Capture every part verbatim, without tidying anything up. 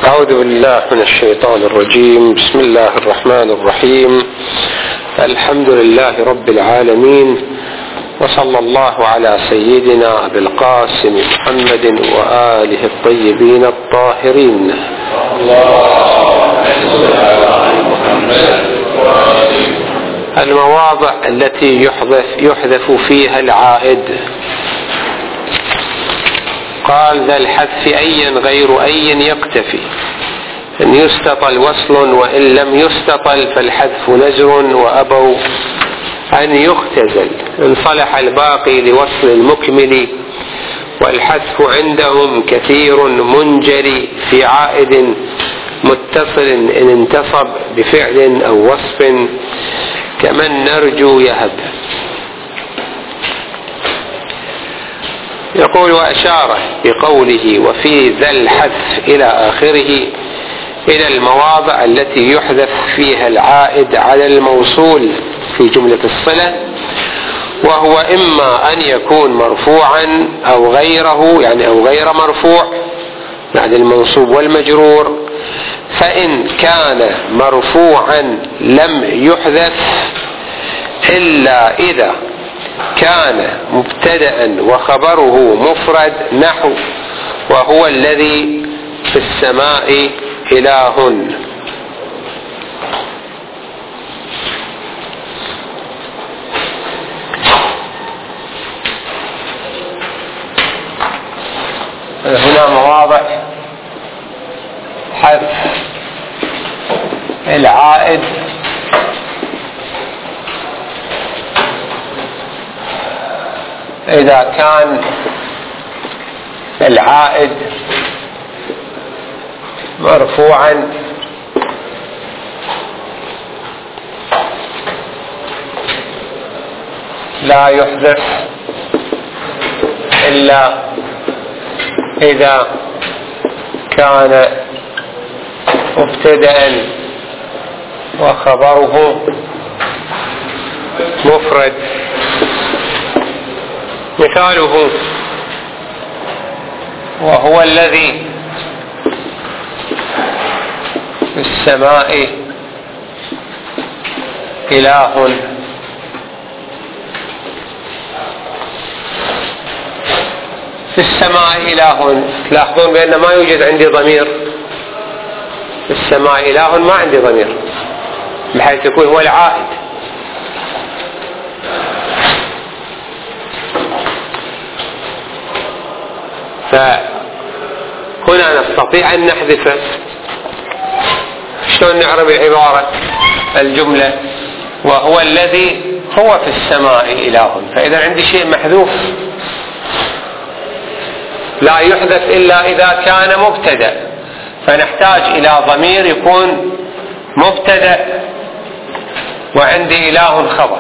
أعوذ بالله من الشيطان الرجيم. بسم الله الرحمن الرحيم. الحمد لله رب العالمين، وصلى الله على سيدنا أبي القاسم محمد وآله الطيبين الطاهرين. المواضع التي يحذف, يحذف فيها العائد. قال: ذا الحذف أيا غير أي يقتفي، إن يستطل وصل وإن لم يستطل فالحذف نزر، وأبوا أن يختزل إن صلح الباقي لوصل المكمل، والحذف عندهم كثير منجري في عائد متصل إن انتصب بفعل أو وصف، كمن نرجو يهب. يقول: وأشار بقوله وفي ذا الحذف إلى آخره إلى المواضع التي يحذف فيها العائد على الموصول في جملة الصلة، وهو إما أن يكون مرفوعا أو غيره، يعني أو غير مرفوع، يعني المنصوب والمجرور. فإن كان مرفوعا لم يحذف إلا إذا كان مبتدأ وخبره مفرد، نحو وهو الذي في السماء إله. هنا مواضع حذف العائد إذا كان العائد مرفوعا لا يحذف إلا إذا كان مبتدأ وخبره مفرد. مثاله: وهو الذي في السماء إله. في السماء إله، تلاحظون بأن ما يوجد عندي ضمير. في السماء إله ما عندي ضمير، بحيث يكون هو العائد. فهنا نستطيع أن نحذفه. شلون نعرف العبارة الجملة؟ وهو الذي هو في السماء إله. فإذا عندي شيء محذوف لا يحذف إلا إذا كان مبتدأ، فنحتاج إلى ضمير يكون مبتدأ وعندي إله خبر،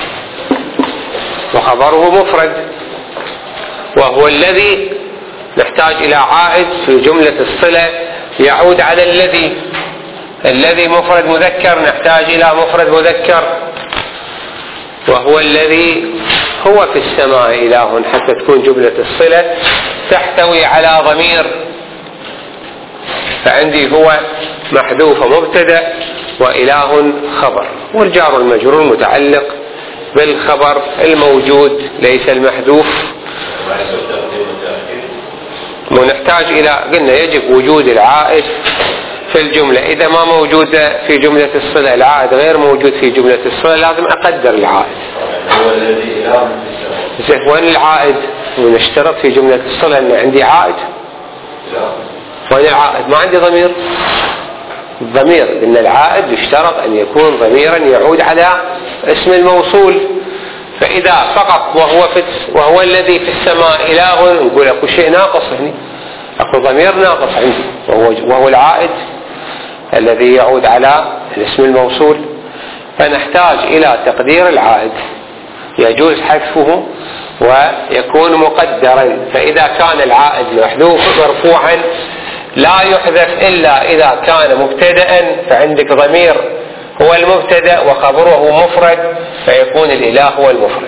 وخبره مفرد. وهو الذي نحتاج إلى عائد في جملة الصلة يعود على الذي. الذي مفرد مذكر، نحتاج إلى مفرد مذكر. وهو الذي هو في السماء إله، حتى تكون جملة الصلة تحتوي على ضمير، فعندي هو محذوف مبتدأ وإله خبر، والجار المجرور متعلق بالخبر الموجود ليس المحذوف. ونحتاج إلى، قلنا يجب وجود العائد في الجملة. إذا ما موجود في جملة الصلة العائد غير موجود في جملة الصلة، لازم أقدر العائد. زين، وين العائد؟ ونشترط في جملة الصلة أن عندي عائد. وين العائد؟ ما عندي ضمير. الضمير إن العائد يشترط أن يكون ضميرا يعود على اسم الموصول. فإذا فقط وهو في وهو الذي في السماء إله، نقول أكو شيء ناقص هنا، أكو ضمير ناقص عندي، وهو, وهو العائد الذي يعود على الاسم الموصول. فنحتاج إلى تقدير العائد، يجوز حذفه ويكون مقدرا. فإذا كان العائد محذوف مرفوعا لا يحذف إلا إذا كان مبتدأ، فعندك ضمير هو المبتدأ وخبره مفرد، فيكون الإله هو المفرد.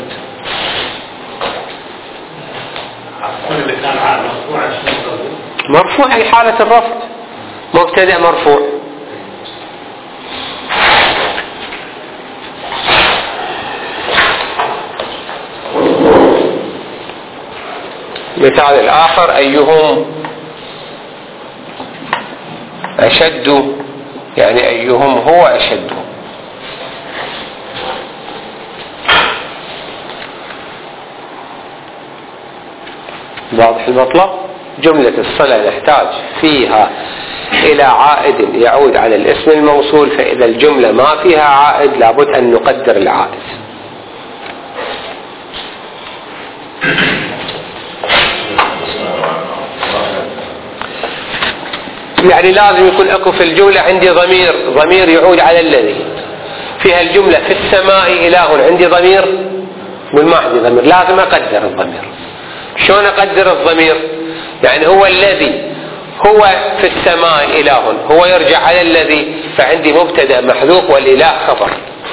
مرفوع في حالة الرفع، ما مبتدأ مرفوع. مثال الآخر أيهم أشد، يعني أيهم هو أشد. واضح المطلب؟ جملة الصلة نحتاج فيها إلى عائد يعود على الاسم الموصول، فإذا الجملة ما فيها عائد لابد أن نقدر العائد. يعني لازم يكون اكو في الجملة عندي ضمير، ضمير يعود على الذي. فيها الجملة في السماء إله، عندي ضمير، قل ما عندي ضمير، لازم أقدر الضمير. شلون أقدر الضمير؟ يعني هو الذي، هو في السماء إله، هو يرجع على الذي، فعندي مبتدأ محذوف والإله خبر.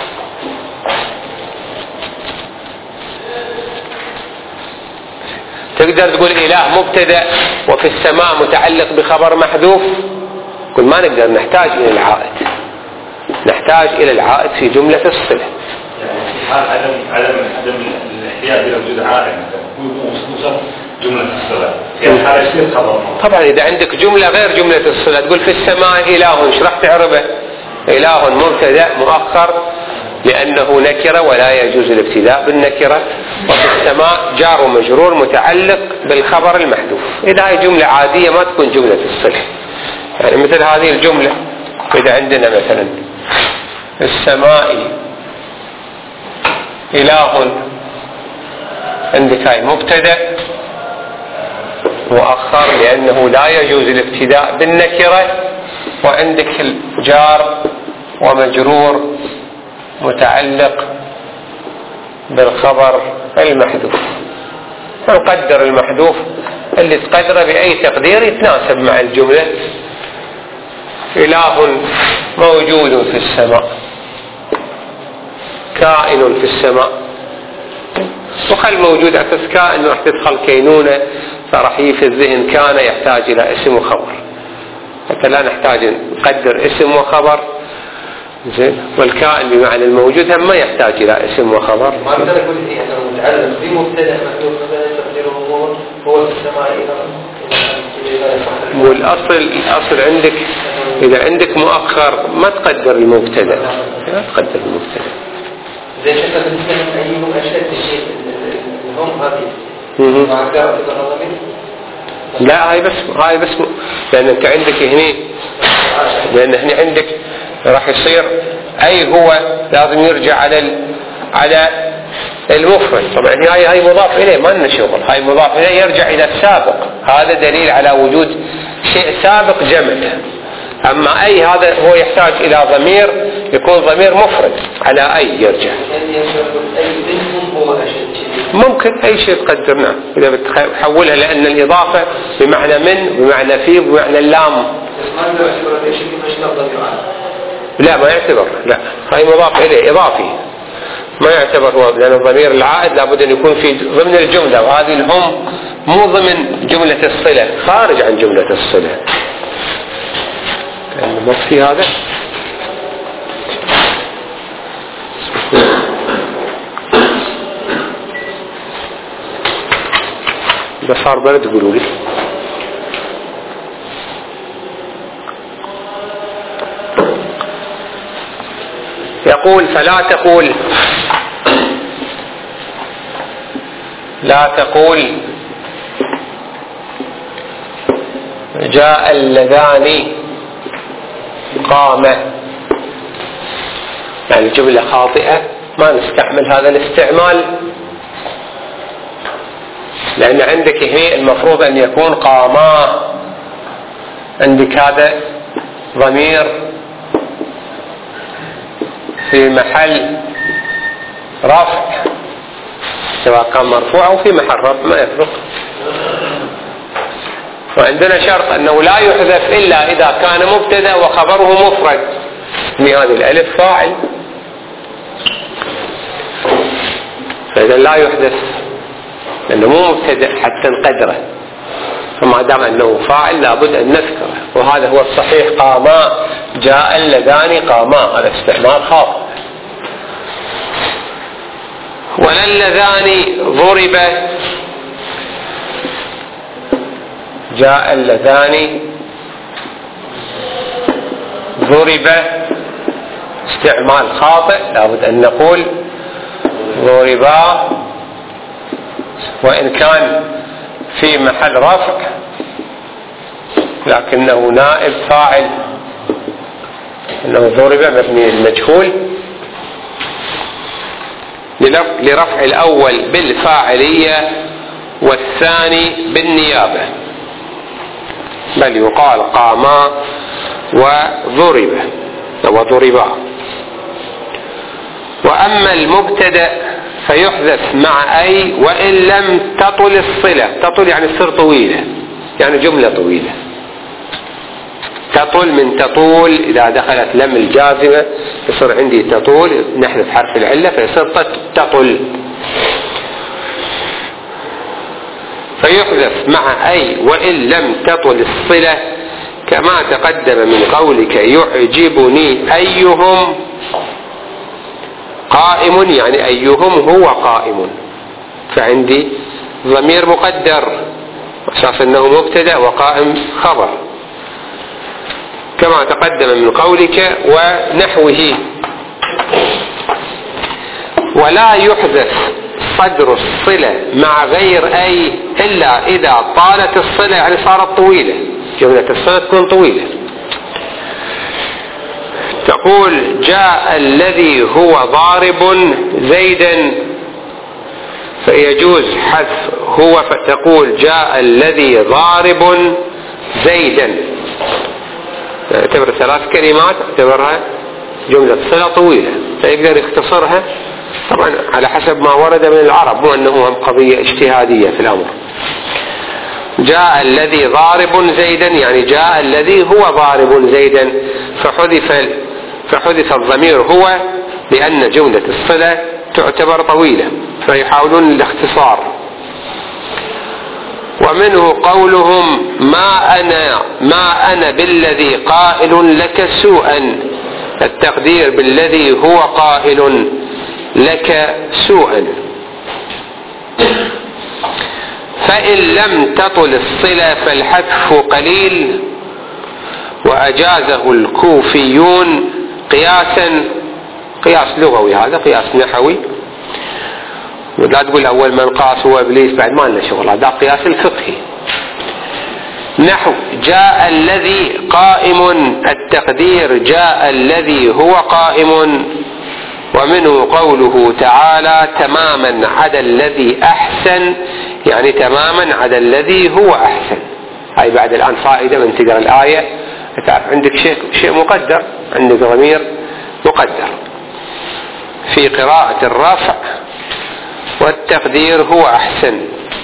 تقدر تقول إله مبتدأ وفي السماء متعلق بخبر محذوف؟ كل ما نقدر، نحتاج إلى العائد، نحتاج إلى العائد في جملة الصلة. يعني في حال عدم عدم عدم الاحتياج إلى وجود عائد مثلا جملة الصلة، في الحالة يصير خبر. طبعا إذا عندك جملة غير جملة الصلة، تقول في السماء إله، ايش راح تعربه؟ إله مبتدأ مؤخر لأنه نكرة ولا يجوز الابتداء بالنكرة، وفي السماء جار ومجرور متعلق بالخبر المحذوف. إذا هي جملة عادية ما تكون جملة الصلة. يعني مثل هذه الجملة إذا عندنا مثلا السماء إله، عندك هاي مبتدأ مؤخر لأنه لا يجوز الابتداء بالنكرة، وعندك الجار ومجرور متعلق بالخبر المحذوف. نقدر المحذوف اللي تقدره بأي تقدير يتناسب مع الجملة. إله موجود في السماء، كائن في السماء، وخل موجود أساس كائن راح تدخل كينونة، فراح في الذهن كان يحتاج إلى اسم وخبر، حتى لا نحتاج نقدر اسم وخبر. زين، والكائن بمعنى الموجود هم ما يحتاج إلى اسم وخبر. ما أقدر أقول إيه أنه متعلق بمبتدأ محذوف تقديره هو هو في السماء. والأصل الأصل عندك إذا عندك مؤخر ما تقدر المبتدأ، لا تقدر المبتدأ. زين شكل بالنسبة أيهم أشد شيء هم هذه مع قراءة الضمير. لا هاي بس هاي بس لأن أنت عندك هني، لأن هني عندك راح يصير أي هو لازم يرجع على على المفرد. طبعا هاي هاي مضاف إليه ما لنا شغل، هاي مضاف إليه يرجع إلى السابق، هذا دليل على وجود شيء سابق جمع. أما أي هذا هو يحتاج إلى ضمير يكون ضمير مفرد على أي يرجع. ممكن أي شيء تقدر، نعم إذا بتحولها، لأن الإضافة بمعنى من بمعنى في بمعنى اللام. لا ما يعتبر، لا هاي مضاف إليه إضافي ما يعتبر هو، لأن الضمير العائد لابد أن يكون في ضمن الجملة، وهذه الهم مو ضمن جملة الصلة، خارج عن جملة الصلة. ما في هذا إذا صار برد قولوا لي. يقول فلا تقول لا تقول جاء اللذان قام، يعني جملة خاطئة ما نستعمل هذا الاستعمال، لأن عندك هنا المفروض أن يكون قاما، عندك هذا ضمير في محل رفع سواء كان مرفوع أو في محل رفع ما يفرق. وعندنا شرط أنه لا يحذف إلا إذا كان مبتدأ وخبره مفرد، من هذه الألف فاعل، فإذا لا يحذف لأنه مو مبتدأ حتى نقدره، فما دام أنه فاعل لابد أن نذكره، وهذا هو الصحيح. قاما، جاء اللذان قاما، هذا استعمال خاطئ. ولا اللذان ضرب، جاء اللذان ضرب، استعمال خاطئ، لابد أن نقول ضربا، وإن كان في محل رفع لكنه نائب فاعل، أنه ضرب مبني المجهول لرفع الأول بالفاعلية والثاني بالنيابة، بل يقال قاما وضرب وضربا. وأما المبتدأ فيحذف مع أي وإن لم تطل الصلة. تطل يعني تصير طويلة، يعني جملة طويلة. تطل من تطول، إذا دخلت لم الجازمة يصير عندي تطول، نحذف حرف العلة فيصير تطل. فيحذف مع أي وإن لم تطل الصلة، كما تقدم من قولك يعجبني أيهم قائم، يعني أيهم هو قائم، فعندي ضمير مقدر أساس أنه مبتدأ وقائم خبر، كما تقدم من قولك ونحوه. ولا يحذف صدر الصلة مع غير أي إلا إذا طالت الصلة، يعني صارت طويلة، جملة الصلة تكون طويلة. تقول جاء الذي هو ضارب زيدا، فيجوز حذف هو، فتقول جاء الذي ضارب زيدا. اعتبر ثلاث كلمات، اعتبرها جملة صلة طويلة، فيقدر يختصرها طبعا على حسب ما ورد من العرب، مو أنه هم قضية اجتهادية في الأمر. جاء الذي ضارب زيدا، يعني جاء الذي هو ضارب زيدا، فحذف فحذف الضمير هو، لأن جملة الصلة تعتبر طويلة، فيحاولون الاختصار. ومنه قولهم ما أنا ما أنا بالذي قائل لك سوءا، التقدير بالذي هو قائل لك سوءا. فإن لم تطل الصلة فالحذف قليل، وأجازه الكوفيون قياسا، قياس لغوي، هذا قياس نحوي، ولا تقول أول من قاس هو إبليس، بعد ما لنا شغل، هذا قياس الفقهي. نحو جاء الذي قائم، التقدير جاء الذي هو قائم. ومنه قوله تعالى تماما عدا الذي أحسن، يعني تماما عدا الذي هو أحسن. هاي بعد الآن فائدة من تقرأ الآية، تعرف عندك شيء شيء مقدر، عندك ضمير مقدر في قراءة الرفع، والتقدير هو أحسن.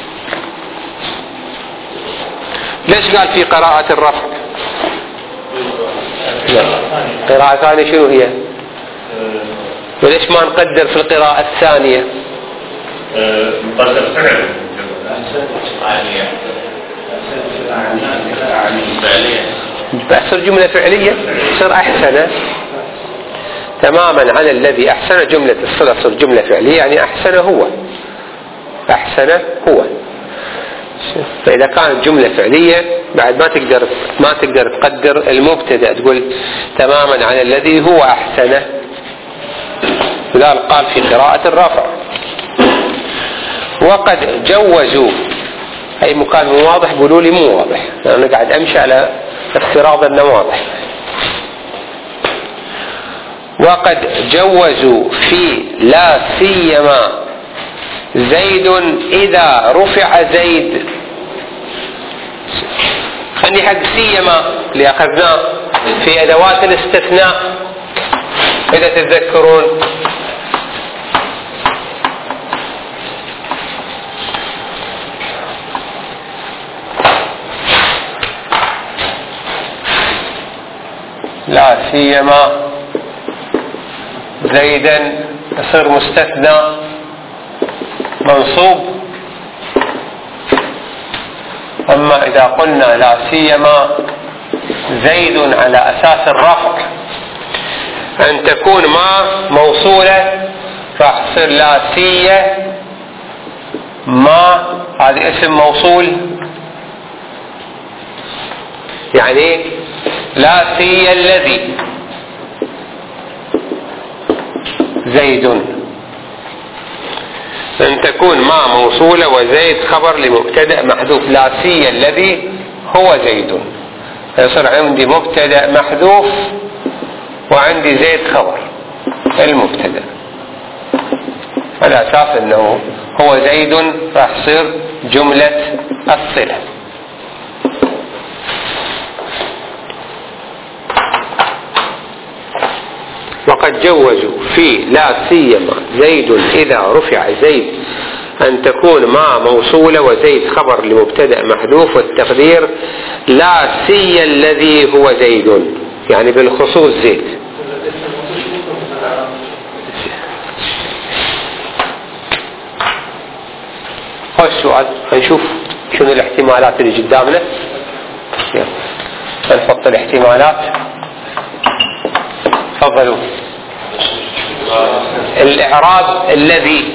ليش قال في قراءة الرفع؟ قراءة ثانية شنو هي؟ وليش ما نقدر في القراءة الثانية؟ مقدر فعل بأصير جملة فعلية، تصير أحسن. تماما على الذي أحسن، جملة الصلة تصير جملة فعلية، يعني أحسن هو، أحسن هو. فإذا كانت جملة فعلية بعد ما تقدر ما تقدر تقدر المبتدأ، تقول تماما على الذي هو أحسن. لذلك قال في قراءة الرفع. وقد جوزوا، أي مكان مو واضح قولوا لي مو واضح، أنا قاعد أمشي على افتراض أنه واضح. وقد جوزوا في لا سيما زيد إذا رفع زيد. خلي حق سيما اللي أخذناه في أدوات الاستثناء إذا تتذكرون. لا سيما زيدا يصير مستثنى منصوب، أما إذا قلنا لا سيما زيد على أساس الرفع أن تكون ما موصولة، راح تصير لا سية ما، هذا اسم موصول، يعني لا سي الذي زيد، أن تكون ما موصولة وزيد خبر لمبتدأ محذوف. لا سي الذي هو زيد، فيصير عندي مبتدأ محذوف وعندي زيد خبر المبتدأ، على أساس أنه هو زيد راح يصير جملة الصلة. وقد جوزوا في لا سيما زيد إذا رفع زيد أن تكون ما موصولة وزيد خبر لمبتدأ محذوف، والتقدير لا سي الذي هو زيد، يعني بالخصوص زيد. هو السؤال، هنشوف شنو الاحتمالات اللي قدامنا. نحط الاحتمالات. تفضلوا. الإعراب الذي،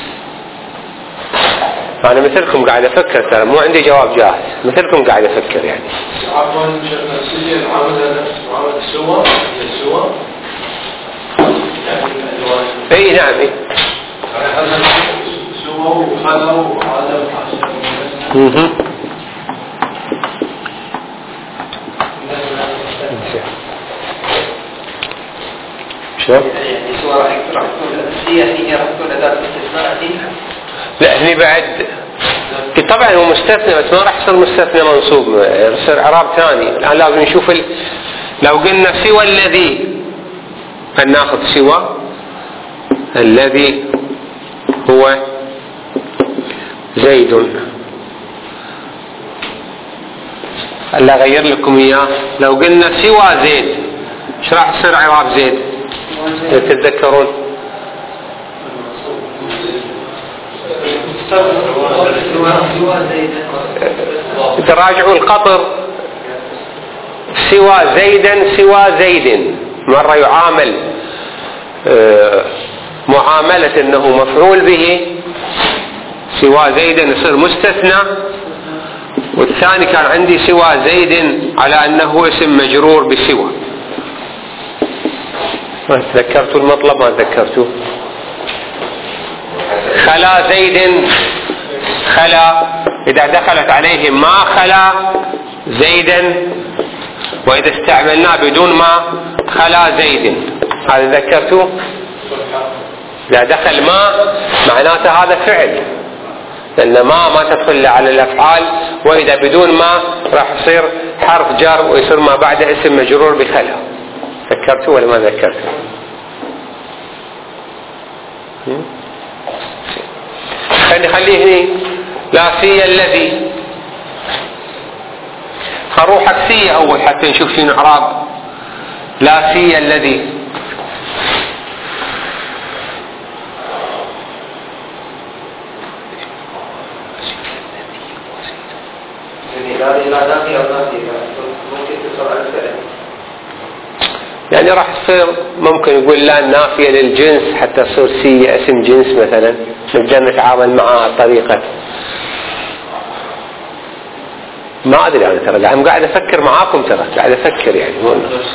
أنا مثلكم قاعد أفكر، ترى مو عندي جواب جاهز، مثلكم قاعد أفكر يعني. عفوا نفسية معاملة نفس معاملة السوى السوى. أي نعم. إيه. سوى وخلا وعدم حاسب. اها. شو؟ يعني سوى راح راح تكون الأساسية هي راح تكون أداة الاستثناء دي. لا هني بعد طبعا هو مستثنى، بس ما راح يصير مستثنى منصوب، يصير إعراب ثاني. الآن لازم نشوف ال... لو قلنا سوى الذي، فلناخذ سوى الذي هو زيد. ألا أغير لكم إياه. لو قلنا سوى زيد، ايش راح يصير إعراب زيد؟ تتذكرون؟ تراجعوا القطر. سوى زيدا سوى زيد، مرة يعامل معاملة أنه مفعول به، سوى زيدا يصير مستثنى، والثاني كان عندي سوى زيد على أنه اسم مجرور بسوى. ما تذكرتوا المطلب؟ ما تذكرتوا؟ خلا زيد، خلا إذا دخلت عليه ما خلا زيدا، وإذا استعملناه بدون ما خلا زيد، هذا ذكرتوه؟ إذا دخل ما معناته هذا فعل، لأن ما ما تدخل على الأفعال، وإذا بدون ما راح يصير حرف جر ويصير ما بعد اسم مجرور بخلا. ذكرتوا ولا ما ذكرتوا؟ خلي خليه هني لا سي الذي. خروح السي أول حتى نشوف شنو إعراب لا سي الذي. يعني راح تصير ممكن يقول لا نافية للجنس حتى تصير سي اسم جنس مثلا، نقدر نتعامل معها الطريقة. ما أدري أنا ترى عم قاعد أفكر معاكم، ترى قاعد أفكر يعني مو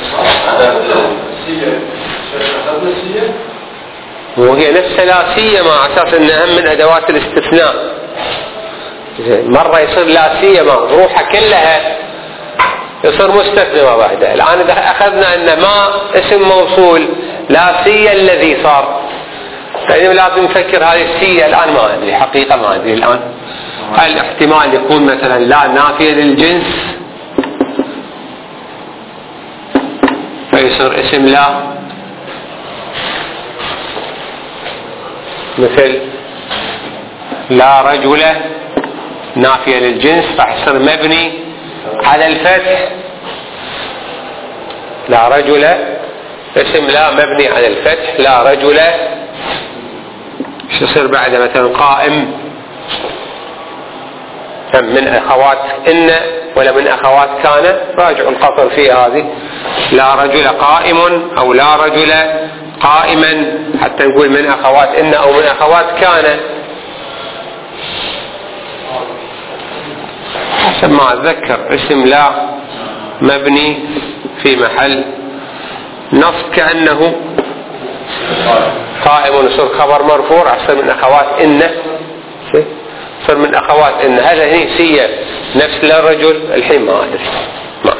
وهي نفس ثلاثية مع أساس أنها من أدوات الاستثناء. مرة يصير لا سيما روحها كلها يصير مستثنى ما بعدها. الآن إذا أخذنا أن ما اسم موصول لا سي الذي صار، يعني لازم نفكر هذه السية. الآن ما أدري حقيقة، ما أدري الآن هل احتمال يكون مثلا لا نافية للجنس فيصير اسم لا، مثل لا رجل نافية للجنس راح يصير مبني على الفتح. لا رجل اسم لا مبني على الفتح. لا رجل ايش يصير بعد؟ مثلا قائم من أخوات إن ولا من أخوات كان، راجعوا القصر في هذه. لا رجل قائم أو لا رجل قائما، حتى نقول من أخوات إن أو من أخوات كان. حسب ما أتذكر اسم لا مبني في محل نصب كأنه قائم يصير خبر مرفوع، أحسن من أخوات إن صار من أخوات إن. هذا هي سية نفس لا رجل الحين ما أدري ما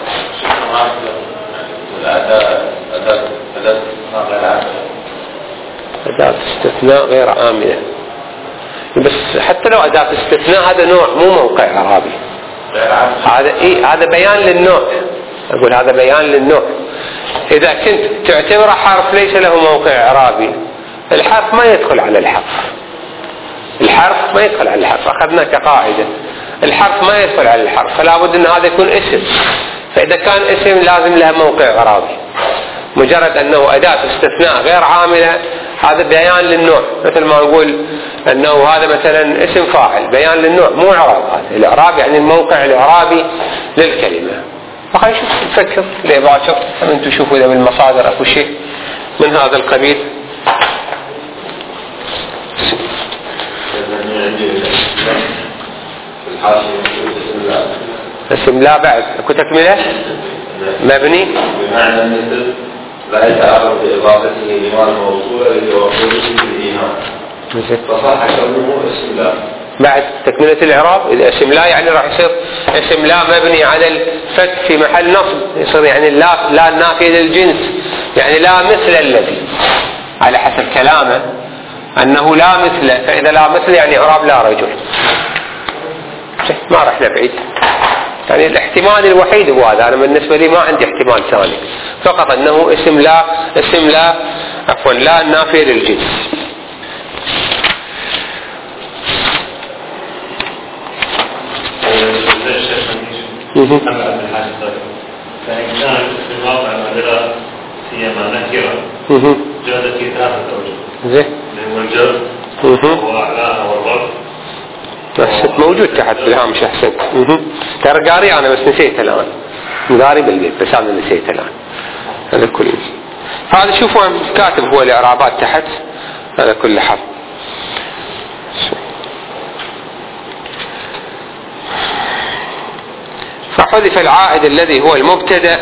أداة استثناء غير عاملة، بس حتى لو أداة استثناء هذا نوع مو موقع إعرابي. هذا إيه هذا بيان للنوع، أقول هذا بيان للنوع. إذا كنت تعتبر حرف ليس له موقع إعرابي، الحرف ما يدخل على الحرف، الحرف ما يدخل على الحرف، أخذنا كقاعدة الحرف ما يدخل على الحرف، فلا بد أن هذا يكون اسم. فإذا كان اسم لازم له موقع إعرابي. مجرد أنه أداة استثناء غير عاملة هذا بيان للنوع، مثل ما نقول أنه هذا مثلا اسم فاعل، بيان للنوع مو إعراب. هذا الإعراب يعني الموقع الإعرابي للكلمة. فخلينا نشوف نفكر لباكر أنتم تشوفوا إذا بالمصادر أكو شيء من هذا القبيل. اسم لا بعد أكو تكملة مبني بمعنى مثل لا يتعرض بإضافته لما الموصولة لتوافره بالإيمان، فصح كونه اسم لا. بعد تكملة الإعراب إذا اسم لا يعني راح يصير اسم لا مبني على الفتح في محل نصب، يصير يعني لا لا النافية للجنس، يعني لا مثل الذي على حسب كلامه أنه لا مثل. فإذا لا مثل يعني إعراب لا رجل. ما رحنا بعيد، يعني الاحتمال الوحيد هو هذا. أنا بالنسبة لي ما عندي احتمال ثاني، فقط أنه اسم لا اسم لا عفوا لا النافية للجنس. فإن كان في الواقع المعذرة سيما نكرة جادت في ثلاثة أوجه. زين. هو الجر وأعلاها والرفع. أحسنت موجود تحت بالهامش أحسنت. ترى قاري أنا بس نسيت الآن. قاري بالبيت بس أنا نسيت الآن. هذا كل هذا شوفوا كاتب هو الإعرابات تحت هذا كل حرف. فحذف العائد الذي هو المبتدأ.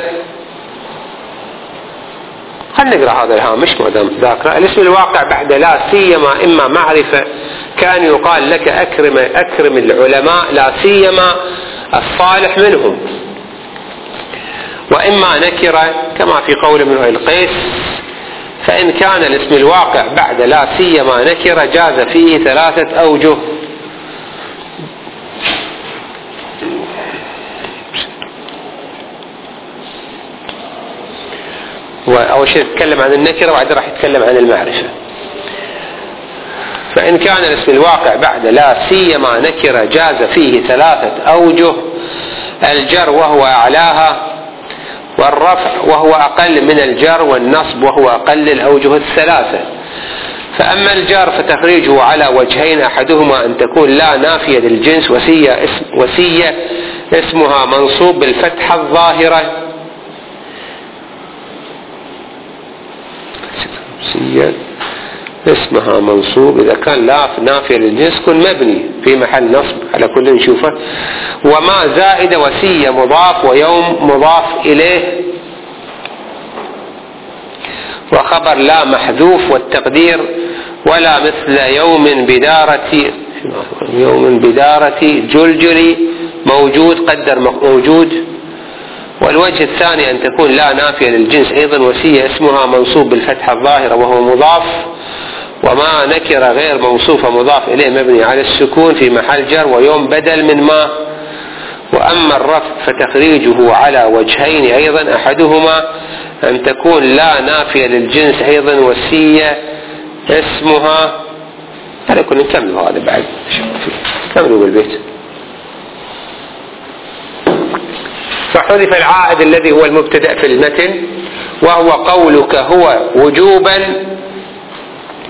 خلنا نقرأ هذا الهامش ما دام ذاكره. الاسم الواقع بعد لا سيما إما معرفة، كان يقال لك أكرم أكرم العلماء لا سيما الصالح منهم، وإما نكرة كما في قول ابن القيس. فإن كان الاسم الواقع بعد لا سيما نكرة جاز فيه ثلاثة أوجه. وأول شيء يتكلم عن النكرة وبعدين راح يتكلم عن المعرفة. فإن كان الاسم الواقع بعد لا سيما نكرة جاز فيه ثلاثة أوجه: الجر وهو أعلاها، والرفع وهو أقل من الجر، والنصب وهو أقل الأوجه الثلاثة. فأما الجر فتخريجه على وجهين: أحدهما أن تكون لا نافية للجنس وسية, اسم وسية اسمها منصوب بالفتحة الظاهرة، سية اسمها منصوب إذا كان لا نافية للجنس كن مبني في محل نصب على كل نشوفه. وما زائد وسية مضاف، ويوم مضاف إليه، وخبر لا محذوف، والتقدير ولا مثل يوم بدارة يوم بدارة جلجلي موجود قدر موجود. والوجه الثاني أن تكون لا نافية للجنس أيضا وسية اسمها منصوب بالفتحة الظاهرة وهو مضاف، وما نكر غير موصوفة مضاف إليه مبني على السكون في محل جر، ويوم بدل من ما. وأما الرفع فتخريجه على وجهين أيضا: أحدهما أن تكون لا نافية للجنس أيضا وسية اسمها. هذا كنا نكمل هذا بعد كملوا بالبيت. فحذف العائد الذي هو المبتدأ في المتن، وهو قولك هو وجوبا،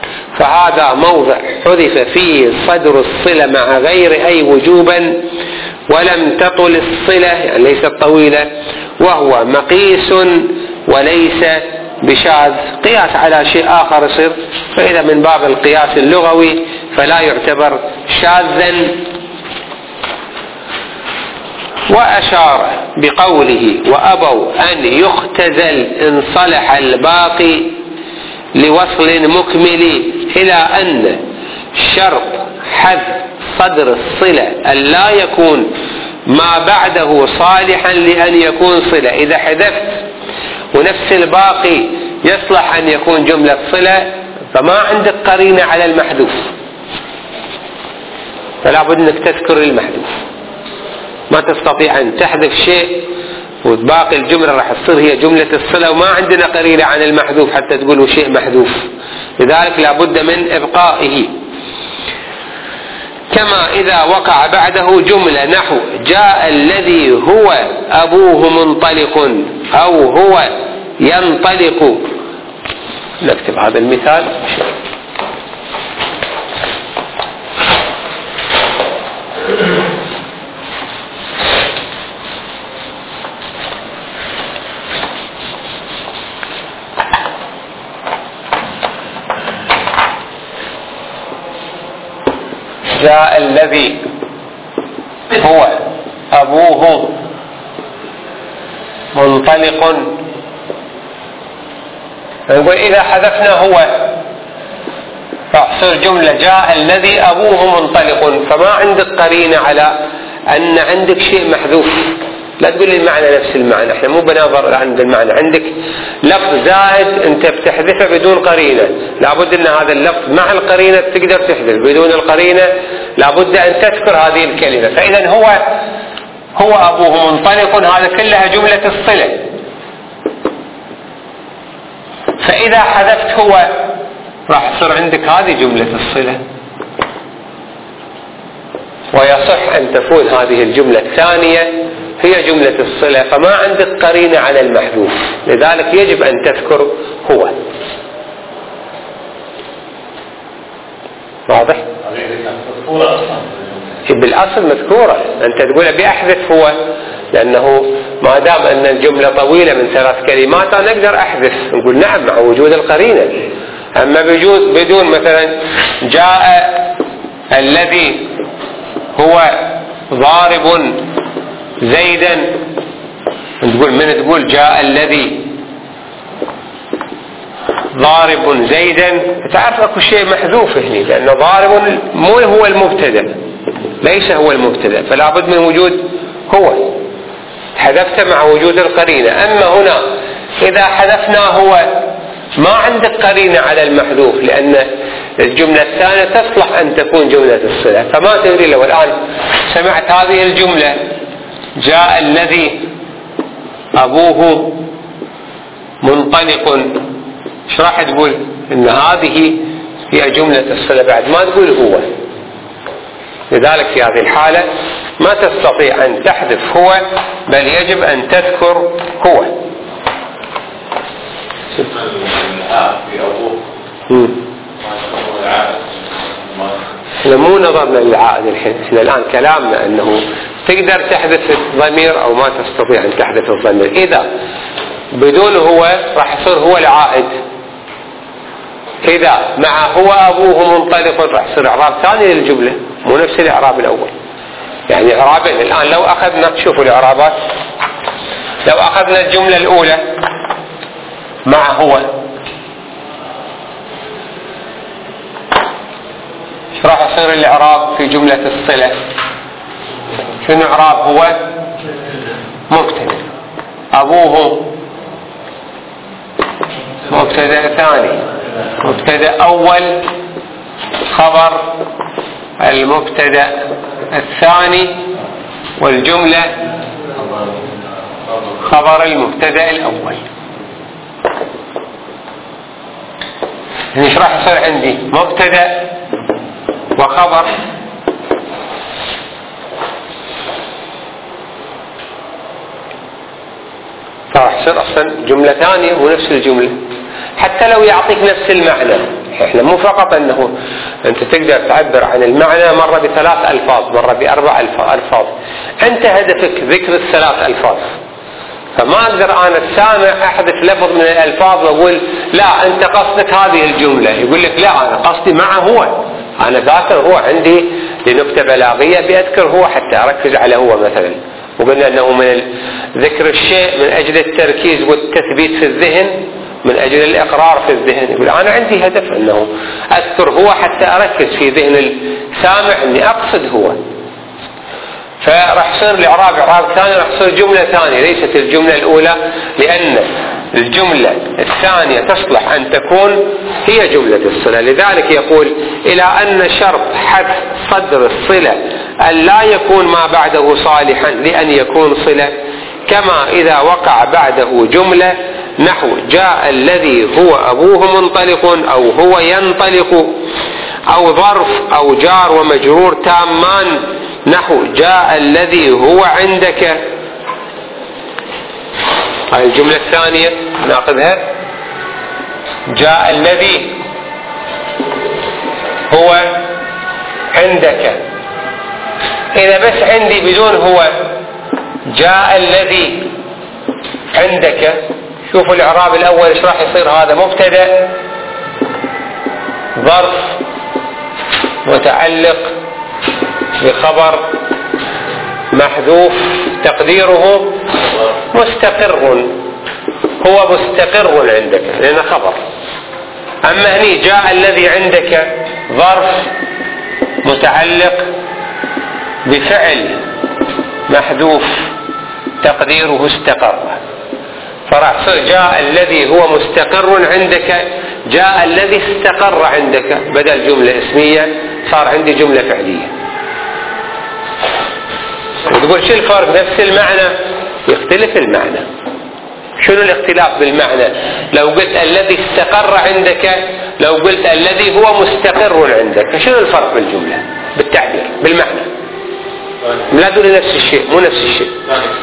فهذا موضع حذف فيه صدر الصلة مع غير أي وجوبا، ولم تطل الصلة يعني ليست طويلة، وهو مقيس وليس بشاذ. قياس على شيء آخر يصير، فإذا من باب القياس اللغوي فلا يعتبر شاذا. وأشار بقوله وأبوا أن يختزل إن صلح الباقي لوصل مكمل، إلى أن شرط حذف صدر الصلة أن لا يكون ما بعده صالحا لأن يكون صلة. إذا حذفت ونفس الباقي يصلح أن يكون جملة صلة فما عندك قرينة على المحذوف، فلا بد أنك تذكر المحذوف. ما تستطيع أن تحذف شيء وباقي الجملة راح تصير هي جملة الصلة وما عندنا قرينة عن المحذوف حتى تقولوا شيء محذوف، لذلك لا بد من إبقائه. كما إذا وقع بعده جملة نحو جاء الذي هو أبوه منطلق أو هو ينطلق. نكتب هذا المثال. جاء الذي هو أبوه منطلق. نقول إذا حذفنا هو فاحصر جملة جاء الذي أبوه منطلق، فما عندك قرينة على أن عندك شيء محذوف. لا تقول لي المعنى نفس المعنى، احنا مو بنظر عند المعنى. عندك لفظ زائد انت بتحذفه بدون قرينة، لابد ان هذا اللفظ مع القرينة تقدر تحذف، بدون القرينة لابد ان تذكر هذه الكلمة. فاذا هو هو ابوه منطلق هذا كلها جملة الصلة. فاذا حذفت هو راح تصير عندك هذه جملة الصلة، ويصح ان تكون هذه الجملة الثانية هي جملة الصلة، فما عندك قرينة على المحذوف، لذلك يجب أن تذكر هو. واضح؟ بالأصل مذكورة، أنت تقول بأحذف هو، لأنه ما دام أن الجملة طويلة من ثلاث كلمات أنا أقدر أحذف، نقول نعم مع وجود القرينة. أما بوجود بدون مثلا جاء الذي هو ضارب زيدا، تقول من تقول جاء الذي ضارب زيدا تعرف اكو شيء محذوف هنا، لأن ضارب مو هو المبتدأ، ليس هو المبتدأ، فلا بد من وجود هو، حذفت مع وجود القرينة. أما هنا إذا حذفنا هو ما عندك قرينة على المحذوف، لأن الجملة الثانية تصلح أن تكون جملة الصلة، فما تدري لو الآن سمعت هذه الجملة جاء الذي أبوه منطلق، ايش راح تقول؟ إن هذه هي جملة الصلة بعد ما تقول هو. لذلك في هذه الحالة ما تستطيع أن تحذف هو، بل يجب أن تذكر هو. احنا مو نظرنا للعائد الحين، احنا الآن كلامنا أنه تقدر تحذف الضمير أو ما تستطيع أن تحذف الضمير. إذا بدون هو راح يصير هو العائد، إذا مع هو أبوه منطلق راح يصير إعراب ثاني للجملة مو نفس الإعراب الأول. يعني إعرابين الآن لو أخذنا، شوفوا الإعرابات، لو أخذنا الجملة الأولى مع هو راح يصير الإعراب في جملة الصلة. شنو إعراب هو؟ مبتدأ، أبوه مبتدأ ثاني، مبتدأ أول خبر المبتدأ الثاني، والجملة خبر المبتدأ الأول. ايش راح يصير عندي؟ مبتدأ وخبر راح يصير اصلا جملة ثانية ونفس الجملة، حتى لو يعطيك نفس المعنى. احنا مو فقط انه انت تقدر تعبر عن المعنى مرة بثلاث الفاظ مرة باربع الفاظ، انت هدفك ذكر الثلاث الفاظ، فما اقدر انا السامع احذف لفظ من الالفاظ واقول لا انت قصدك هذه الجملة، يقول لك لا انا قصدي معه هو، انا ذاكر هو عندي لنكتة بلاغية بأذكر هو حتى اركز على هو مثلا. وقلنا انه من ذكر الشيء من اجل التركيز والتثبيت في الذهن، من اجل الاقرار في الذهن. يقول انا عندي هدف انه اذكر هو حتى اركز في ذهن السامع اني اقصد هو. فراح يصير الاعراب اعراب ثاني، راح يصير جملة ثانية ليست الجملة الاولى، لان الجملة الثانية تصلح ان تكون هي جملة الصلة. لذلك يقول الى ان شرط حذف صدر الصلة ان لا يكون ما بعده صالحا لان يكون صلة، كما اذا وقع بعده جملة نحو جاء الذي هو ابوه منطلق او هو ينطلق، او ظرف او جار ومجرور تامان نحو جاء الذي هو عندك. هاي الجملة الثانية ناخذها، جاء الذي هو عندك. إذا بس عندي بدون هو جاء الذي عندك، شوفوا الإعراب الأول إيش راح يصير. هذا مبتدأ ظرف متعلق بخبر محذوف تقديره مستقر، هو مستقر عندك لأنه خبر. أما هني جاء الذي عندك ظرف متعلق بفعل محذوف تقديره استقر، فراح يصير جاء الذي هو مستقر عندك جاء الذي استقر عندك، بدل جملة اسمية صار عندي جملة فعلية. وتقول شو الفرق؟ نفس المعنى يختلف المعنى. شنو الاختلاف بالمعنى؟ لو قلت الذي استقر عندك، لو قلت الذي هو مستقر عندك، شنو الفرق بالجملة بالتعبير بالمعنى؟ لا تقول نفس الشيء، مو نفس الشيء.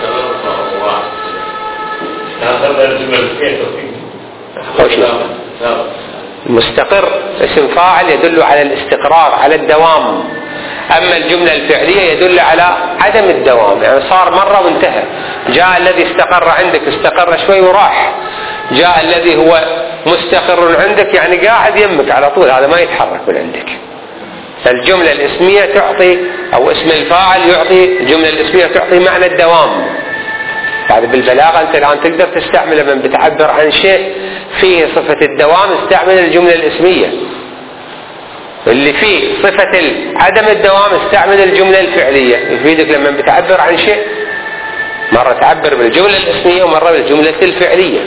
المستقر اسم فاعل يدل على الاستقرار على الدوام، أما الجملة الفعلية يدل على عدم الدوام، يعني صار مرة وانتهى. جاء الذي استقر عندك استقر شوي وراح، جاء الذي هو مستقر عندك يعني قاعد يمك على طول، هذا ما يتحرك من عندك. فالجملة الاسمية تعطي أو اسم الفاعل يعطي، الجملة الاسمية تعطي معنى الدوام. بعد بالبلاغة أنت الآن تقدر تستعمل من بتعبر عن شيء فيه صفة الدوام استعمل الجملة الاسمية، اللي فيه صفة عدم الدوام استعمل الجملة الفعلية. يفيدك لما بتعبر عن شيء مرة تعبر بالجملة الاسمية ومرة بالجملة الفعلية.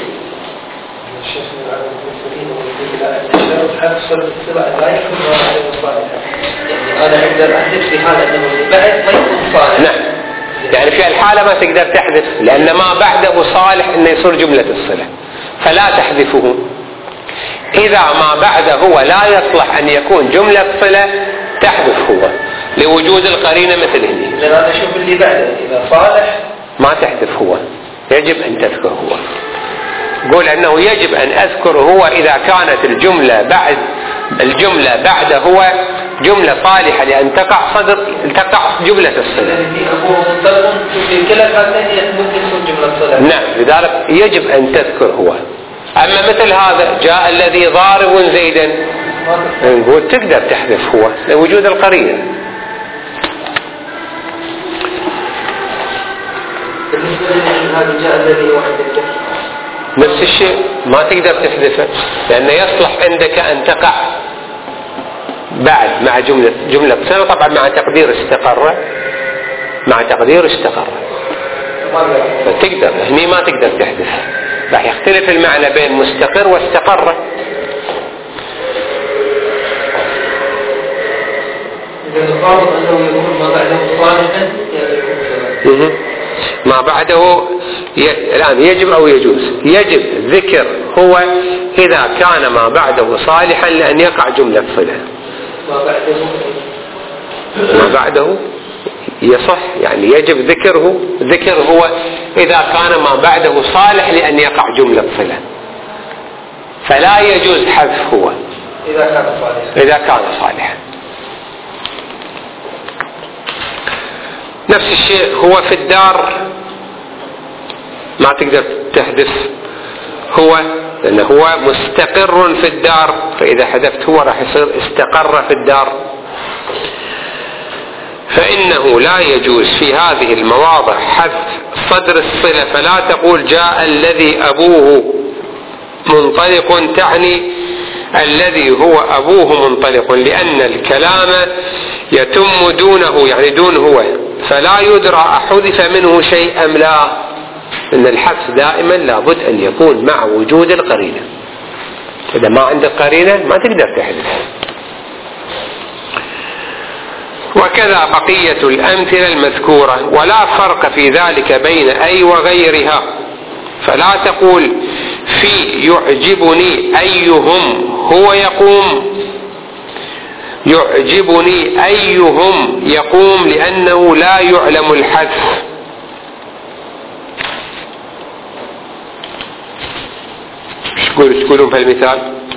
أنا أقدر أحذف في حالة أنه بعد ما يكون صالح. نعم، يعني في الحالة ما تقدر تحذف لأن ما بعده صالح إنه يصير جملة الصلة، فلا تحذفه. إذا ما بعده هو لا يصلح أن يكون جملة صلة تحذف هو لوجود القرينة مثل هنا. لأن أنا أشوف اللي بعده إذا صالح ما تحذف هو، يجب أن تذكر هو. قول أنه يجب أن أذكر هو إذا كانت الجملة بعد الجملة بعد هو جملة صالحة لأن تقع صدر تقع جملة الصلة. في كلا الحالتين ممكن تكون جملة صلة. نعم، لذلك يجب أن تذكر هو. أما مثل هذا جاء الذي ضارب زيدا نقول تقدر تحذف هو لوجود القرينة. بالنسبة لهذا جاء الذي هو عندك نفس الشيء ما تقدر تحذفه لأنه يصلح عندك أن تقع بعد مع جملة جملة صلة، طبعا مع تقدير استقر مع تقدير استقر فتقدر هني ما تقدر تحذف، راح يختلف المعنى بين مستقر واستقر. إذا نفرض أنه يكون ما بعده صالحا يعني ما بعده ي... الآن يجب أو يجوز؟ يجب ذكر هو إذا كان ما بعده صالحا لأن يقع جملة صلة. ما بعده ما بعده يصح يعني يجب ذكره ذكر هو إذا كان ما بعده صالح لأن يقع جملة صلة، فلا يجوز حذف هو إذا كان صالحا إذا كان صالحا. نفس الشيء هو في الدار، ما تقدر تحذف هو لأنه هو مستقر في الدار، فإذا حذفت هو راح يصير استقر في الدار. فإنه لا يجوز في هذه المواضع حذف صدر الصلة، فلا تقول جاء الذي أبوه منطلق، تعني الذي هو أبوه منطلق، لأن الكلام يتم دونه يعني دون هو، فلا يدرى أحذف منه شيء أم لا، إن الحذف دائما لابد أن يكون مع وجود القرينة. إذا ما عندك قرينة ما تقدر تحذف. وكذا بقية الأمثلة المذكورة، ولا فرق في ذلك بين أي وغيرها، فلا تقول في يعجبني أيهم هو يقوم، يعجبني أيهم يقوم، لأنه لا يعلم الحذف. ايش تقولون في المثال؟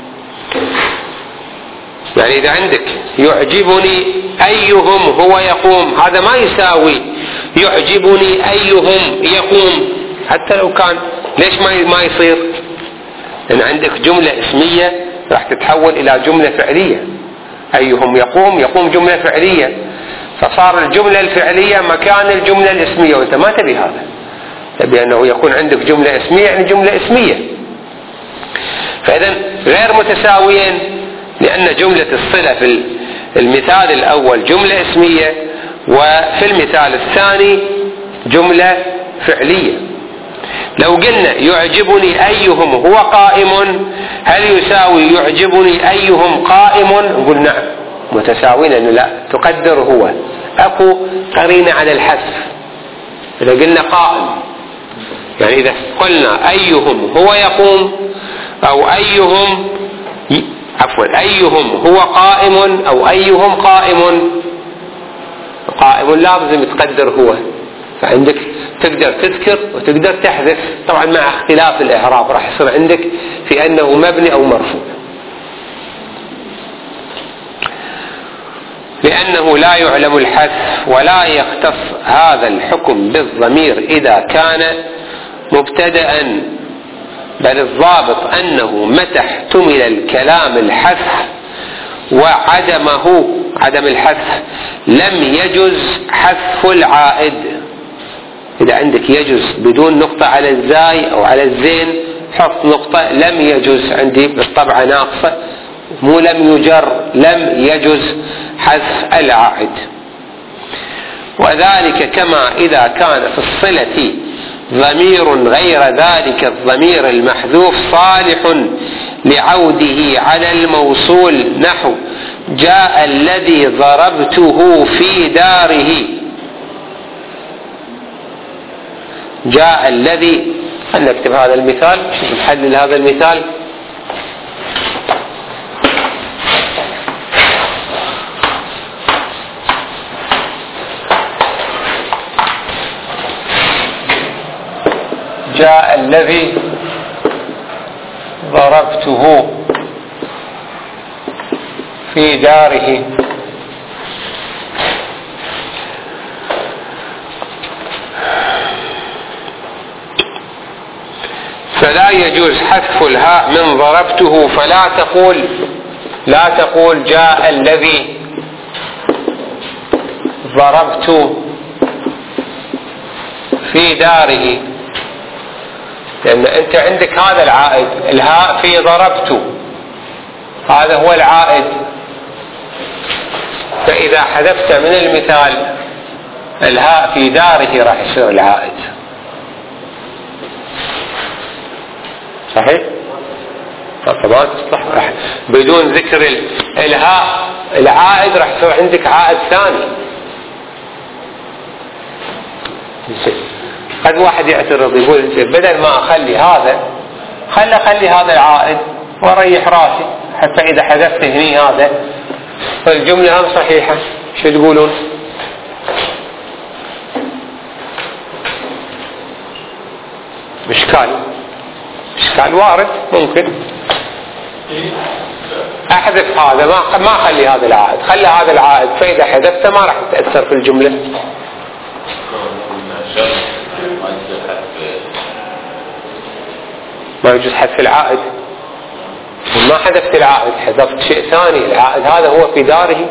يعني إذا عندك يعجبني أيهم هو يقوم، هذا ما يساوي يعجبني أيهم يقوم، حتى لو كان. ليش ما يصير؟ لأن عندك جملة اسمية راح تتحول إلى جملة فعلية. أيهم يقوم، يقوم جملة فعلية، فصار الجملة الفعلية مكان الجملة الاسمية، وأنت ما تبي هذا، تبي أنه يكون عندك جملة اسمية يعني جملة اسمية. فإذا غير متساويين، لأن جملة الصلة في المثال الأول جملة اسمية، وفي المثال الثاني جملة فعلية. لو قلنا يعجبني أيهم هو قائم، هل يساوي يعجبني أيهم قائم؟ نقول نعم متساوين، لأنه لا تقدر هو، أكو قرينة على الحذف. إذا قلنا قائم يعني إذا قلنا أيهم هو يقوم أو أيهم عفوا أيهم هو قائم أو أيهم قائم، قائم لازم تقدر هو، فعندك تقدر تذكر وتقدر تحذف، طبعا مع اختلاف الإعراب راح يصير عندك في أنه مبني أو مرفوع. لأنه لا يعلم الحذف، ولا يختص هذا الحكم بالضمير إذا كان مبتدأ، بل الضابط أنه متى احتمل الكلام الحذف وعدمه عدم الحذف لم يجز حذف العائد. إذا عندك يجز بدون نقطة على الزاي أو على الزين حط نقطة، لم يجز عندي بالطبعة ناقصة، مو لم يجر، لم يجز حذف العائد. وذلك كما إذا كان في الصلة ضمير غير ذلك الضمير المحذوف صالح لعوده على الموصول، نحو جاء الذي ضربته في داره، جاء الذي. خلنا نكتب هذا المثال نحلل هذا المثال. جاء الذي ضربته في داره، فلا يجوز حذف الهاء من ضربته، فلا تقول لا تقول جاء الذي ضربت في داره، لأن أنت عندك هذا العائد، الهاء في ضربت هذا هو العائد، فإذا حذفت من المثال الهاء في داره راح يصير العائد. صحيح؟ طبعا تصلح بدون ذكر الهاء العائد راح يصير عندك عائد ثاني. قد واحد يعترض يقول بدل ما أخلي هذا خلي أخلي هذا العائد وأريح راسي، حتى إذا حذفت هني هذا فالجملة هم صحيحة. شو تقولون؟ إشكال إشكال وارد ممكن. احذف هذا، ما ما اخلي هذا العائد، خلي هذا العائد، فاذا حذفته ما راح تأثر في الجملة. ما يجوز حذف العائد، ما حذفت العائد، حذفت شيء ثاني، العائد هذا هو في داره.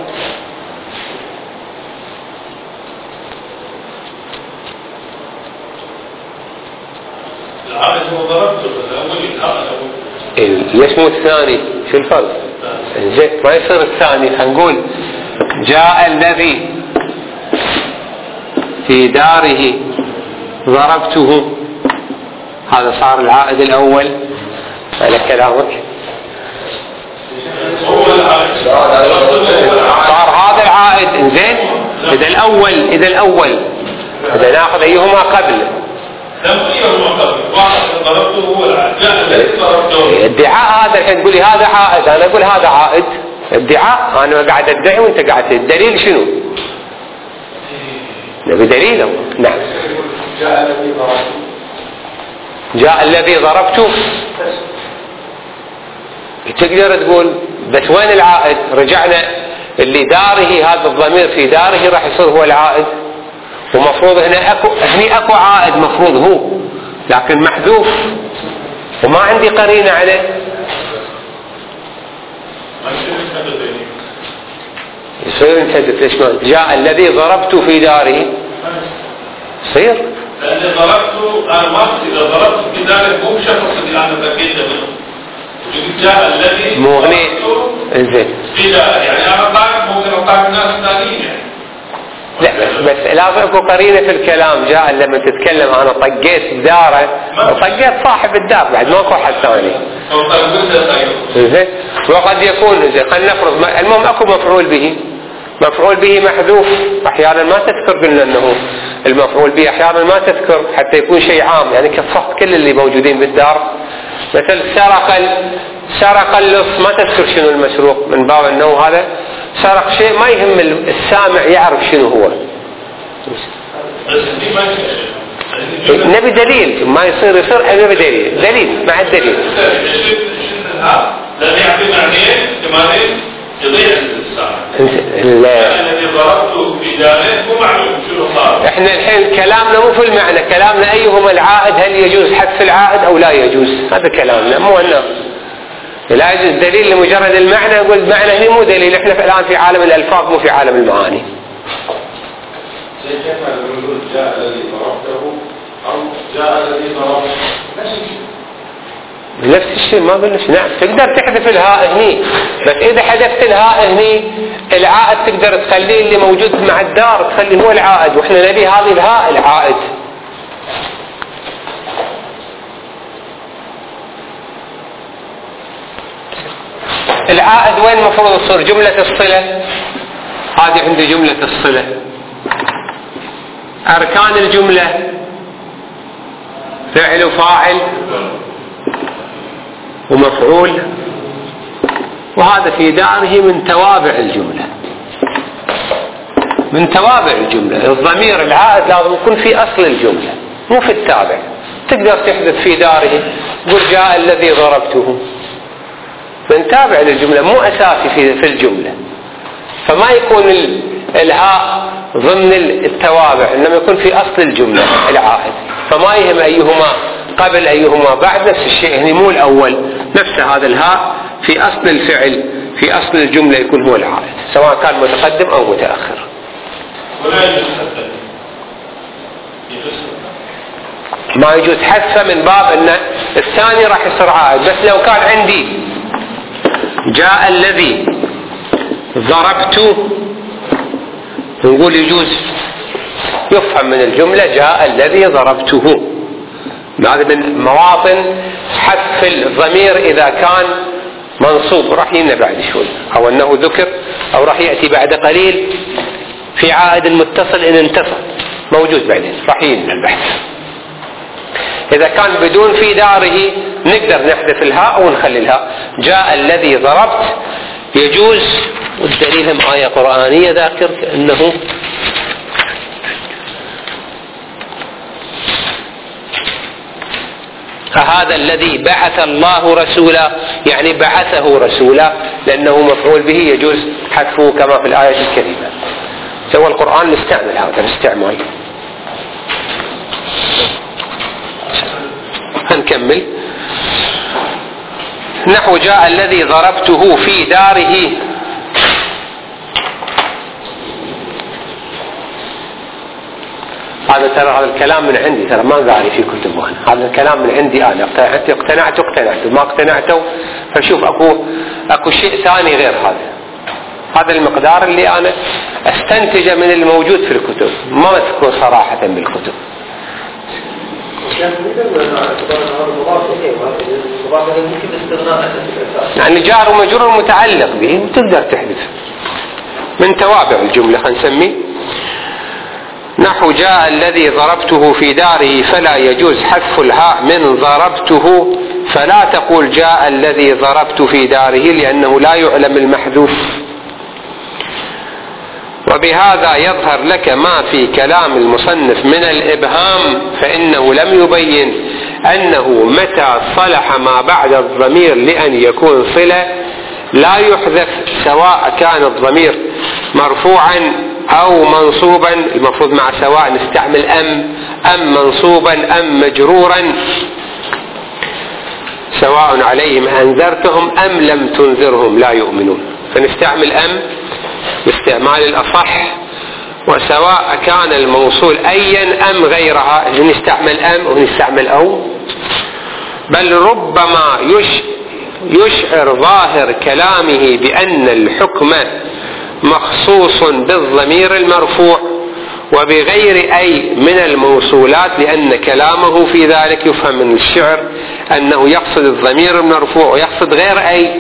العائد هو ضربته الأول، ليش مو الثاني؟ شو الفرق؟ زين ما يصير الثاني، خلينا نقول جاء الذي في داره ضربته، هذا صار العائد الأول على كلامك. صار هذا العائد. زين إذا الأول إذا الأول إذا نأخذ أيهما قبل. الادعاء هذا الحين تقول لي هذا عائد، أنا أقول هذا عائد. ادعاء أنا قاعد أدعي وأنت قاعد تدعي. الدليل شنو؟ نبي دليله. نعم. جاء الذي ضربته، تقدر تقول بس وين العائد؟ رجعنا اللي داره، هذا الضمير في داره راح يصير هو العائد، ومفروض هنا اكو هني اكو عائد مفروض هو، لكن محذوف وما عندي قرينة عليه. يصير ينحذف. ليش ما جاء الذي ضربته في داره؟ يصير لأن ضربته أنا ما إذا ضربته في داره مو شخص اللي أنا بقيته منه. جاء الذي مو هني. إنزين. في داره يعني أنا طاق ممكن أطاق ناس ثانيين يعني. لا بس بس لازم اكو قرينه في الكلام. جاء لما تتكلم انا طقيت داره، طقيت صاحب الدار بعد ما اكو حد ثاني. زين. وقد يكون زين خلينا نفرض المهم اكو مفعول به، مفعول به محذوف، احيانا ما تذكر، قلنا انه المفعول به احيانا ما تذكر حتى يكون شيء عام، يعني كفصت كل اللي موجودين بالدار. مثل سرق سرق اللص ما تذكر شنو المسروق، من باب انه هذا سرق شيء ما يهم السامع يعرف شنو هو. نبي دليل، ما يصير يصير نبي دليل، دليل مع الدليل. لأن يعطي معنيه كمان يضيع السامع. لا. الذي ضربته في داره مو معلوم شنو صار. احنا الحين كلامنا مو في المعنى، كلامنا ايهما العائد، هل يجوز حذف العائد او لا يجوز، هذا كلامنا، مو انه لا يجوز دليل لمجرد المعنى. يقول المعنى هنا مو دليل، احنا الان في عالم الالفاظ مو في عالم المعاني. جاء الذي ضربته او جاء الذي ضربته نفس الشيء، ما قلنا نعم تقدر تحذف الهاء هني، بس اذا حذفت الهاء هني العائد تقدر تخليه اللي موجود مع الدار، تخليه هو العائد، واحنا نبي هذه الهاء العائد. العائد وين المفروض تصير؟ جملة الصلة. هذه عندي جملة الصلة. أركان الجملة فعل وفاعل ومفعول، وهذا في داره من توابع الجملة، من توابع الجملة. الضمير العائد لازم يكون في أصل الجملة مو في التابع. تقدر تحدث في داره، قل جاء الذي ضربته، من تابع للجملة مو أساسي في في الجملة، فما يكون الهاء ضمن التوابع، إنما يكون في أصل الجملة العائد، فما يهم أيهما قبل أيهما بعد. نفس الشيء هنا مو الأول، نفس هذا الهاء في أصل الفعل في أصل الجملة يكون هو العائد، سواء كان متقدم أو متأخر. ولا يجوز ما يجوز حذفه من باب أن الثاني راح يصير عائد. بس لو كان عندي جاء الذي ضربته نقول يجوز، يفهم من الجملة جاء الذي ضربته. هذا من مواطن حذف الضمير إذا كان منصوب، راح ينا بعد شوي، أو أنه ذكر، أو راح يأتي بعد قليل في عائد المتصل إن انتصل، موجود بعدين راح ينا البحث. إذا كان بدون في داره نقدر نحذف الهاء ونخلي الهاء. جاء الذي ضربت يجوز، والدليل هم آية قرآنية ذاكر أنه هذا الذي بعث الله رسولا، يعني بعثه رسولا، لأنه مفعول به يجوز حذفه كما في الآية الكريمة. سوى القرآن مستعمل هذا الاستعمال. هنكمل. نحو جاء الذي ضربته في داره. هذا ترى هذا الكلام من عندي، ترى ما قاري في كتب هنا، هذا الكلام من عندي أنا. اقتنعت اقتنعت اقتنعت ما اقتنعتوا فشوف أكو أكو شيء ثاني غير هذا. هذا المقدار اللي أنا استنتجه من الموجود في الكتب، ما مذكور صراحة بالكتب. يعني جار ومجرور متعلق به وتقدر تحدث من توابع الجملة. خلينا نسميه نحو جاء الذي ضربته في داره، فلا يجوز حذف الهاء من ضربته، فلا تقول جاء الذي ضربت في داره لأنه لا يعلم المحذوف. وبهذا يظهر لك ما في كلام المصنف من الإبهام، فإنه لم يبين أنه متى صلح ما بعد الضمير لأن يكون صلة لا يحذف، سواء كان الضمير مرفوعا أو منصوبا. المفروض مع سواء نستعمل أم أم منصوبا أم مجرورا، سواء عليهم أنذرتهم أم لم تنذرهم لا يؤمنون، فنستعمل أم باستعمال الأصح. وسواء كان الموصول أيا أم غيرها، نستعمل أم ونستعمل أو. بل ربما يشعر ظاهر كلامه بأن الحكم مخصوص بالضمير المرفوع وبغير أي من الموصولات، لأن كلامه في ذلك يفهم من الشعر أنه يقصد الضمير المرفوع ويقصد غير أي،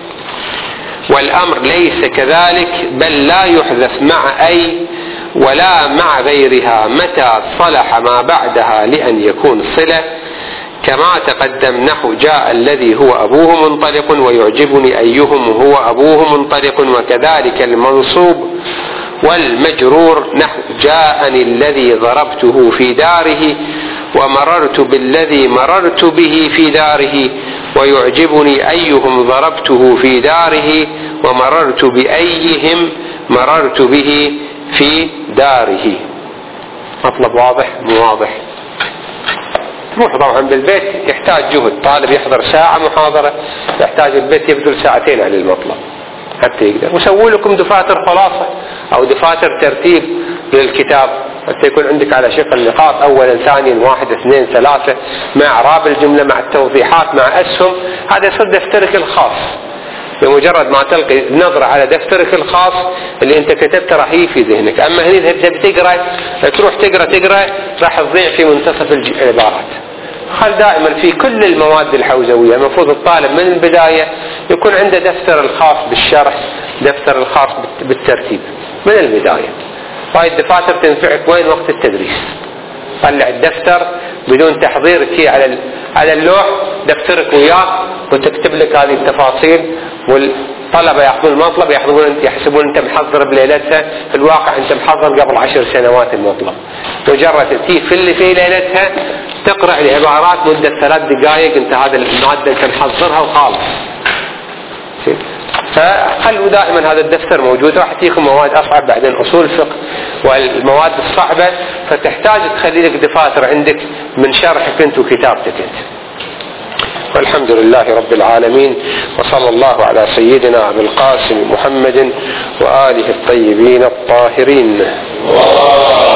والأمر ليس كذلك، بل لا يحذف مع أي ولا مع غيرها متى صلح ما بعدها لأن يكون صلة، كما تقدم. نحو جاء الذي هو أبوه منطلق، ويعجبني أيهم هو أبوه منطلق. وكذلك المنصوب والمجرور نحو جاءني الذي ضربته في داره، ومررت بالذي مررت به في داره، ويعجبني أيهم ضربته في داره، ومررت بأيهم مررت به في داره. مطلب واضح مو واضح؟ تروح طبعا بالبيت يحتاج جهد، طالب يحضر ساعة محاضرة يحتاج البيت يبذل ساعتين على المطلب حتى يقدر. وسووا لكم دفاتر خلاصة أو دفاتر ترتيب للكتاب حتى يكون عندك على شكل نقاط أولا ثانيا واحد اثنين ثلاثة مع إعراب الجملة مع التوضيحات مع أسهم. هذا يصير دفترك الخاص، بمجرد ما تلقي نظرة على دفترك الخاص اللي انت كتبته راح يجي في ذهنك. اما هني تبدأ بتقرأ تروح تقرأ تقرأ راح تضيع في منتصف العبارات. خل دائما في كل المواد الحوزوية المفروض الطالب من البداية يكون عنده دفتر الخاص بالشرح، دفتر الخاص بالترتيب من البداية. هاي الدفاتر تنفعك وين؟ وقت التدريس. طلع الدفتر بدون تحضير تي على على اللوح دفترك وياك وتكتب لك هذه التفاصيل، والطلبة ياخذون المطلب يحضرون انت يحسبون انت محضر بليلتها، في الواقع انت محضر قبل عشر سنوات المطلب. مجرد تي في اللي في ليلتها تقرأ العبارات مدة ثلاث دقائق انت هذا المادة انت محضرها وخالص. فخلوا دائما هذا الدفتر موجود. راح تجيكم مواد أصعب بعدين أصول الفقه والمواد الصعبة، فتحتاج تخلي لك دفاتر عندك من شرحك انت وكتابتك انت. والحمد لله رب العالمين، وصلى الله على سيدنا أبي القاسم محمد وآله الطيبين الطاهرين.